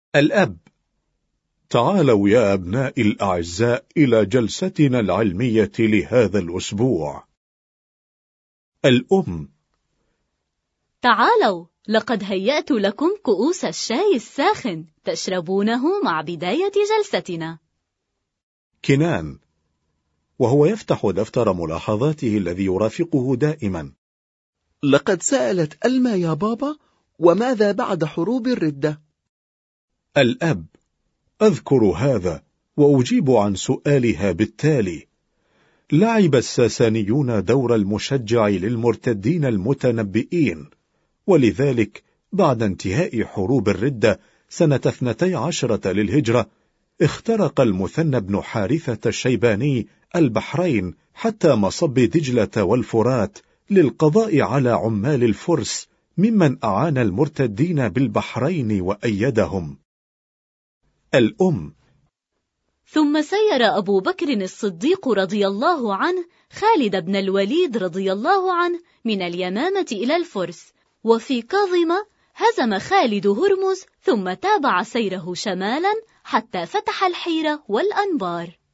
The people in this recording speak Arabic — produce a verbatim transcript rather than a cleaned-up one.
الأب: تعالوا يا أبنائي الأعزاء إلى جلستنا العلمية لهذا الأسبوع. الأم: تعالوا، لقد هيأت لكم كؤوس الشاي الساخن تشربونه مع بداية جلستنا. كنان وهو يفتح دفتر ملاحظاته الذي يرافقه دائما: لقد سألت ألما يا بابا، وماذا بعد حروب الردة؟ الأب: أذكر هذا وأجيب عن سؤالها بالتالي. لعب الساسانيون دور المشجع للمرتدين المتنبئين، ولذلك بعد انتهاء حروب الردة سنة اثنتي عشرة للهجرة اخترق المثنى بن حارثة الشيباني البحرين حتى مصب دجلة والفرات للقضاء على عمال الفرس ممن أعان المرتدين بالبحرين وأيدهم. الأم: ثم سير أبو بكر الصديق رضي الله عنه خالد بن الوليد رضي الله عنه من اليمامة إلى الفرس، وفي كاظمة هزم خالد هرمز، ثم تابع سيره شمالا حتى فتح الحيرة والأنبار.